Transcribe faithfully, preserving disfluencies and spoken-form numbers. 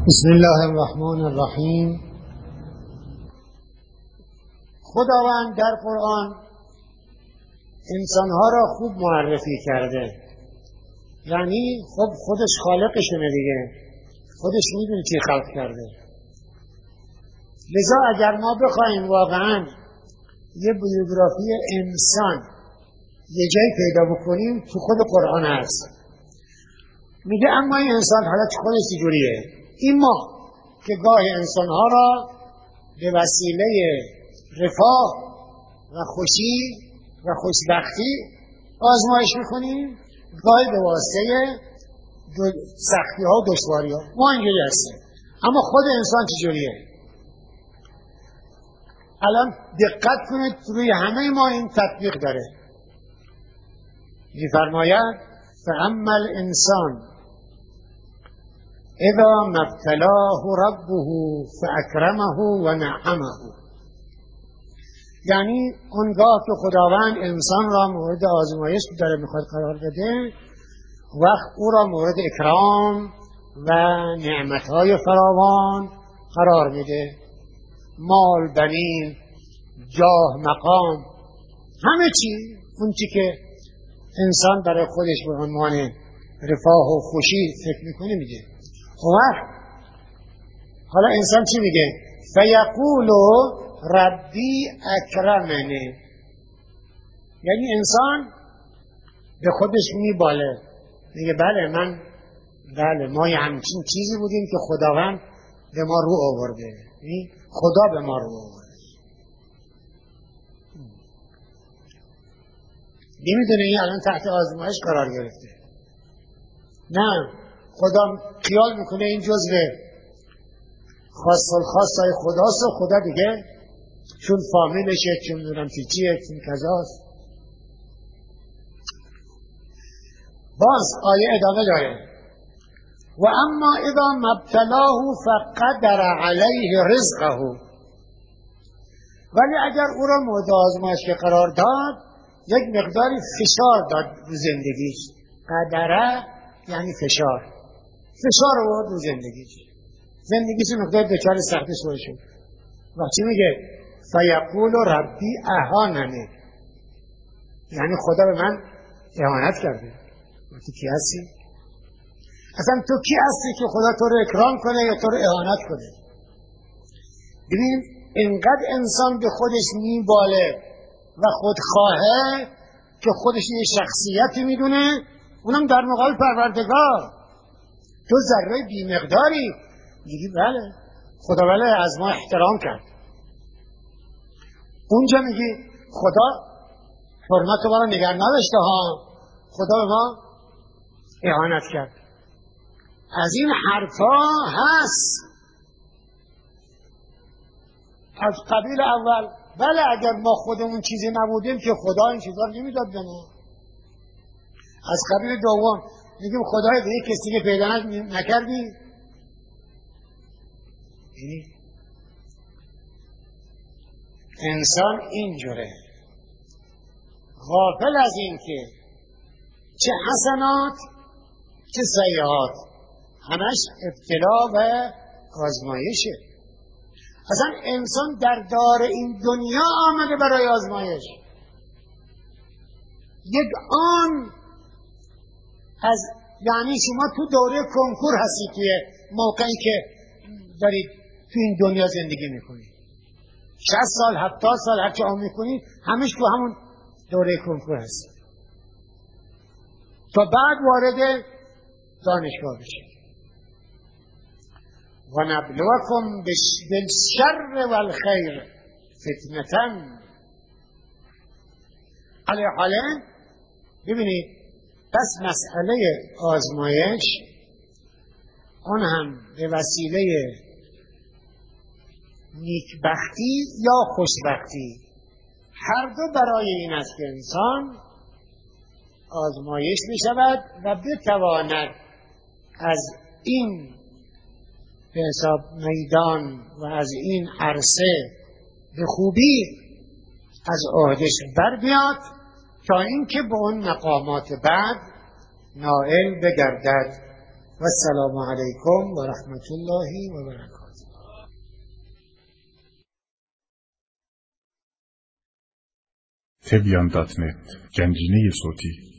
بسم الله الرحمن الرحیم. خداوند در قرآن انسانها را خوب معرفی کرده، یعنی خب خودش خالقشونه دیگه، خودش میدونه چی خلق کرده. لذا اگر ما بخوایم واقعا یه بیوگرافی انسان یه جایی پیدا بکنیم تو خود قرآن هست. میگه اما این انسان حالت خودش چجوریه؟ این ما که گاه انسانها را به وسیله رفاه و خوشی و خوشبختی آزمایش میکنیم، گاهی به واسطه سختی ها و دشواری ها. ما اینجوری هستیم. اما خود انسان چجوریه؟ الان دقت کنید، روی همه ما این تطبیق داره. میفرماید فاما الانسان اذا ما ابتلاه ربه فاکرمه و نعمه، یعنی اونگاه که خداوند انسان را مورد آزمایش داره میخواد قرار بده، وقت او را مورد اکرام و نعمتهای فراوان قرار میده، مال، بنین، جاه، مقام، همه چی، اون چی که انسان برای خودش به عنوان رفاه و خوشی فکر میکنه میده. وقت حالا انسان چی میگه؟ فیقولو ربی اکرمنه، یعنی انسان به خودش میباله، میگه بله من بله ما یه همچین چیزی بودیم که خداوند به ما رو آورده، خدا به ما رو آورده. نمیدونه این الان تحت آزمایش قرار گرفته. نه، خدا خیال میکنه این جزء خاص الخاصای خداست و خدا دیگه چون فامیلشه، چون نورم چیه، چون کذاست. باز آیه ادامه داره و اما اذا مبتلاه فقدر علیه رزقه، ولی اگر او را مورد آزمایش که قرار داد، یک مقداری فشار داد رو زندگیش. قدره یعنی فشار، فشار رو رو زندگیش، زندگیش مقدار دچار سختی شد. وقتی میگه فیقول ربی اهاننه، یعنی خدا به من اهانت کرده. تو کی هستی؟ اصلا تو کی هستی که خدا تو رو اکرام کنه یا تو رو اهانت کنه؟ ببین اینقدر انسان به خودش میباله و خودخواهه که خودش یه شخصیتی میدونه، اونم در مقابل پروردگار. تو ذره بی مقداری. میگی بله خدا بله از ما احترام کرد. اونجا میگی خدا حرمت ما رو نگه نداشته ها، خدا به ما اهانت کرد. از این حرفا هست از قبیل اول. بله اگر ما خودمون چیزی نبودیم که خدا این چیزا رو نمیداد به ما. از قبیل دوم میگیم خدای دیگه کسی که پیدا نکردی. انسان اینجوره، غافل از این که چه حسنات چه سیئات همش ابتلا و آزمایشه. اصلا انسان در دار این دنیا آمده برای آزمایش. یک آن از یعنی شما تو دوره کنکور هستی، توی موقعی که دارید تو این دنیا زندگی میکنید، شصت سال هفتاد سال هرچه عمر میکنید همش تو همون دوره کنکور هستید تا بعد وارد دانشگاه بشید. و نبلوکم بالشر والخیر فتنة. علی حالا ببینید، پس مسئله آزمایش اون هم به وسیله نیکبختی یا خوشبختی، هر دو برای این است که انسان آزمایش می شود و بتواند از این به حساب میدان و از این عرصه به خوبی از عهدش بر بیاد تا اینکه به اون مقامات بعد نائل بگردد و السلام علیکم و رحمت الله و برکاته. تبیان دات نت، گنجینه صوتی.